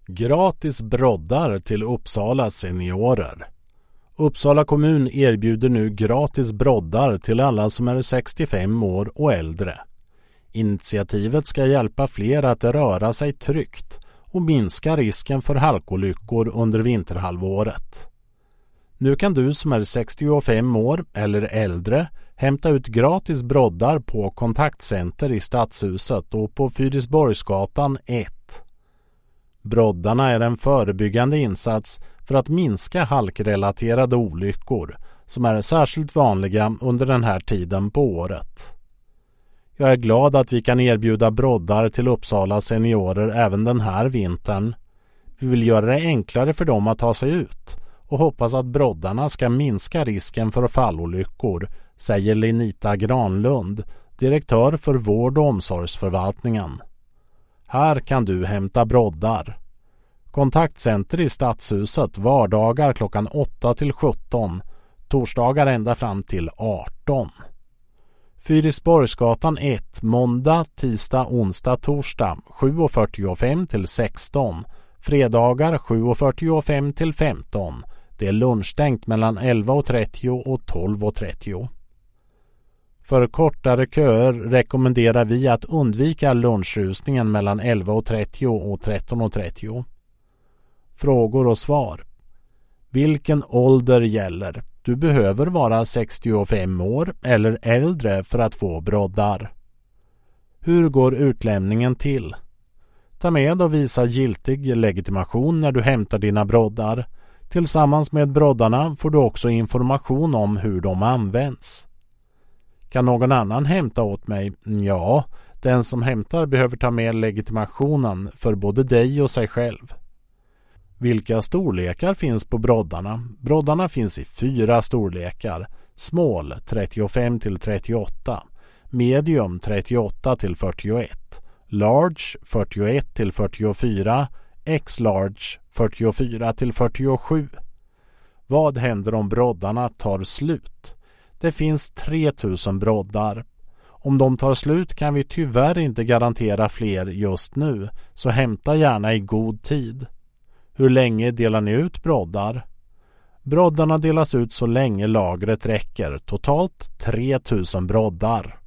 Gratis broddar till Uppsala seniorer. Uppsala kommun erbjuder nu gratis broddar till alla som är 65 år och äldre. Initiativet ska hjälpa fler att röra sig tryggt och minska risken för halkolyckor under vinterhalvåret. Nu kan du som är 65 år eller äldre hämta ut gratis broddar på Kontaktcenter i Stadshuset och på Fyrisborgsgatan 1. Broddarna är en förebyggande insats för att minska halkrelaterade olyckor som är särskilt vanliga under den här tiden på året. Jag är glad att vi kan erbjuda broddar till Uppsala seniorer även den här vintern. Vi vill göra det enklare för dem att ta sig ut och hoppas att broddarna ska minska risken för fallolyckor, säger Lenita Granlund, direktör för vård- och omsorgsförvaltningen. Här kan du hämta broddar. Kontaktcenter i Stadshuset vardagar klockan 8 till 17, torsdagar ända fram till 18. Fyrisborgsgatan 1, måndag, tisdag, onsdag, torsdag 7.45 till 16, fredagar 7.45 till 15. Det är lunchstängt mellan 11.30 och 12.30. För kortare köer rekommenderar vi att undvika lunchrusningen mellan 11.30 och 13.30. Frågor och svar. Vilken ålder gäller? Du behöver vara 65 år eller äldre för att få broddar. Hur går utlämningen till? Ta med och visa giltig legitimation när du hämtar dina broddar. Tillsammans med broddarna får du också information om hur de används. Kan någon annan hämta åt mig? Ja, den som hämtar behöver ta med legitimationen för både dig och sig själv. Vilka storlekar finns på broddarna? Broddarna finns i 4 storlekar. Small 35 till 38, medium 38 till 41, large 41 till 44, X-large 44 till 47. Vad händer om broddarna tar slut? Det finns 3000 broddar. Om de tar slut kan vi tyvärr inte garantera fler just nu, så hämta gärna i god tid. Hur länge delar ni ut broddar? Broddarna delas ut så länge lagret räcker, totalt 3000 broddar.